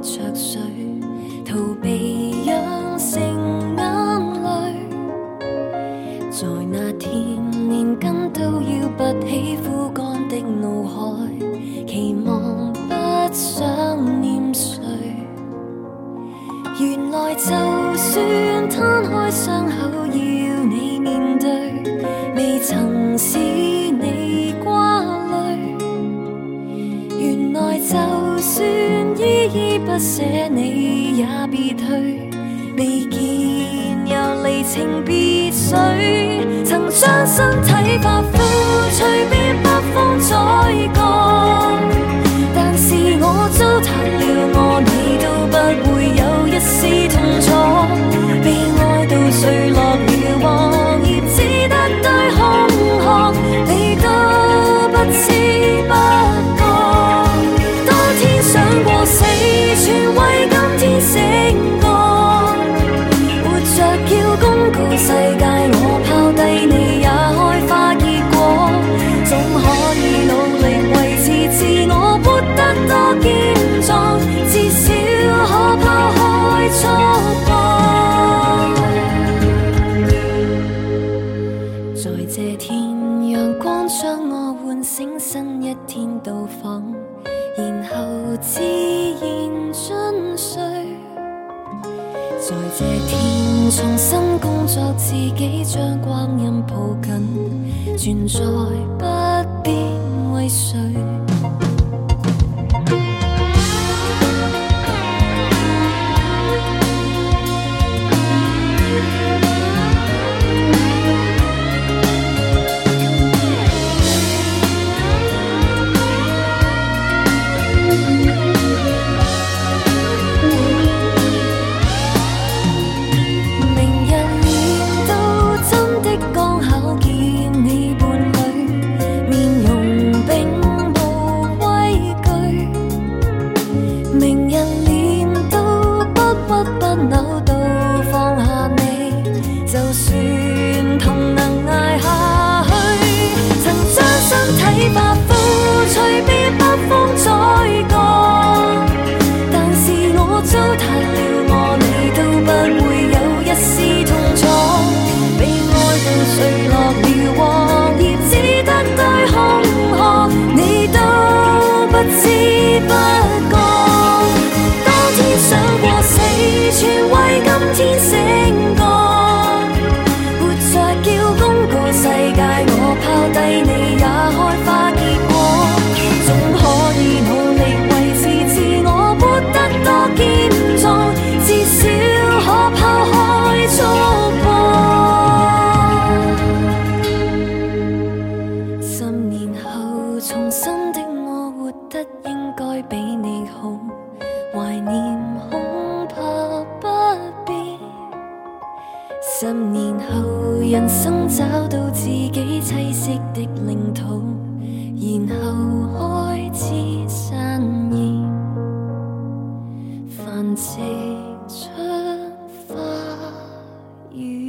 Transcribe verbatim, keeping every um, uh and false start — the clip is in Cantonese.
着水，逃避养成眼泪。在那天，连根都要拔起枯干的脑海，期望不想念谁。原来就算摊开伤口要你面对，未曾使你挂泪。原来就算依依不舍，你也别退。未见又离情别绪，曾将身體發膚，隨便北風再降。但是我糟蹋了我，你都不會有一絲痛楚。被愛到墜落了黃葉，只得堆空殼，你都不知不覺。當天想過死，全為今天醒覺。要公告世界，我拋低你也開花結果，總可以努力維持自我，活得多健壯，至少可拋開束縛。在這天，陽光將我喚醒，新一天到訪，然後自然進睡。在這天重新工作，自己將光陰抱緊，全在不必為誰。十年後，人生找到自己棲息的領土，然後開始散葉，繁殖出花園。